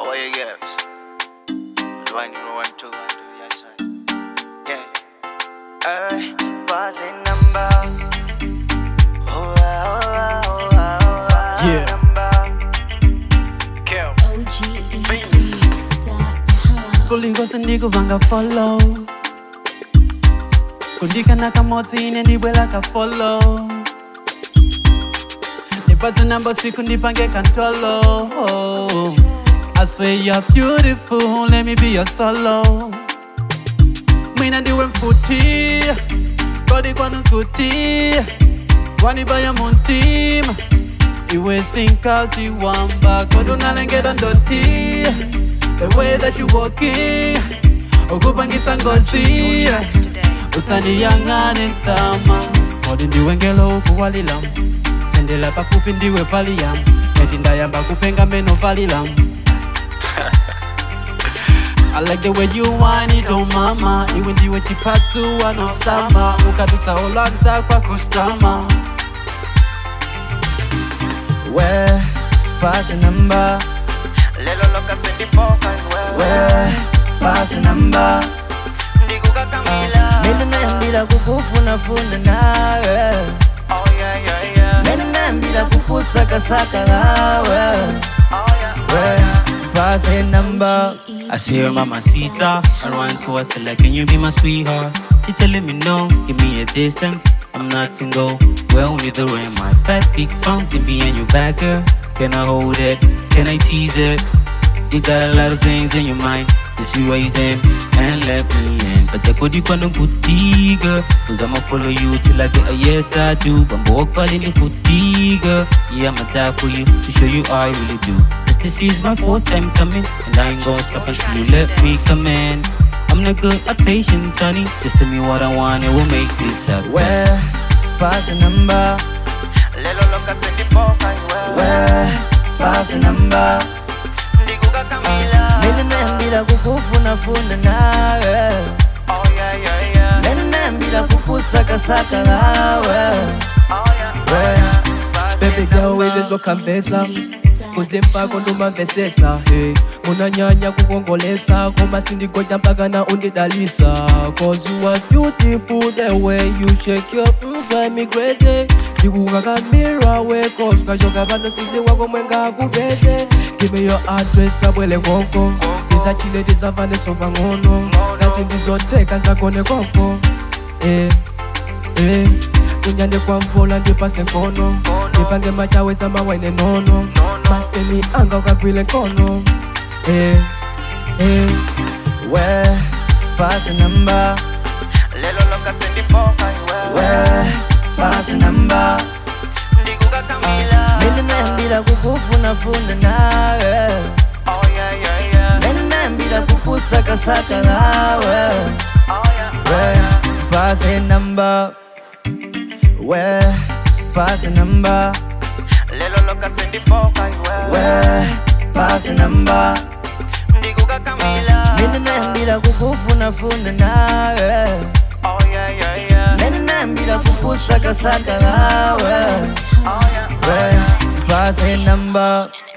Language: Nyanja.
Oh, yeah, yes. The one you know, 1, 2, 1, 2, yes, right. Yeah. Passing number. Oh, yeah. Number. Kill. Famous. Kuliko sindiko banga follow. Kundika nakamoti nendibwela ka follow. Nipaze number siku nipange kantolo. I swear you're beautiful, let me be your solo. Mina ndiwe mfuti, kodi kwanu kuti. Wani baya muntima, iwe sinkazi wamba. Kodo nalengeda ndoti, the way that you walking. Okupangisa ngozi, usani yangane nsama. Kodi ndiwe ngelo ukuwalilam, sendela pafupi ndiwe valiyam. Eti ndayamba kupenga meno valilam. I like the way you whine it, oh mama. Iwe ndiwe chipatu wano sama. Ukatusa olanza kwa kustama. Where passing number. Lelo loka sendi foka Where passing number. Ndikuka Kamila. Mena nambila kukufuna funa nawe. Oh yeah, yeah, yeah. Mena nambila kukusaka saka nawe. Oh yeah, Where passing number. I see her mamacita. I run to her till like, can you be my sweetheart? She telling me no, give me a distance. I'm not single. We're only the rain. My fat big funk can be in your back, girl. Can I hold it? Can I tease it? You got a lot of things in your mind. Just you raise them and let me in. But I could you gonna good girl. Cause I'ma follow you till I get a yes I do. But I'm walk in the fatigue. Yeah, I'ma die for you to show you all I really do. This is my 4th time coming, and I ain't gonna stop until you let me come in. I'm not good at patience, honey. Just tell me what I want, and we'll make this happen. Where passing number. Lelo loka sendi foka Where passing number. Ndikuka Kamila. Mena nambila kukufuna funa nawe. Oh yeah, yeah, yeah. Mena nambila kukusaka saka nawe. Oh yeah, yeah. Baby girl weze kambesa. Kuzimpa konduma vesesa, hey. Munanyanya kukongolesa, koma sindigoja mpaka na undidalisa. Cause you are beautiful the way you shake your drive me crazy. Ndikuka kamira we cause kajoka bano sisi wako mwenga kubeze. Give me your address abwele koko. Tisa chile tisa vane sopa ngono. Kati ndizoteka nzakone koko. Kunyande kwa mvola ndipase nkono. Nipange machawe za mawene nono. Masteni anga ukagwile nkono. Where passing number. Lelo loka sendi foka Where passing number. Ndikuka Kamila. Mena nambila kukufuna funa nawe. Oh yeah, yeah, yeah. Mena nambila kukusaka saka nawe. Oh yeah, Where passing number. Where passing number. Lelo loka sendi foka Where passing number. Ndikuka Kamila. Mena nambila kukufuna funa nawe. Oh yeah, yeah, yeah. Mena nambila kukusaka saka nawe. Oh yeah, Where passing number.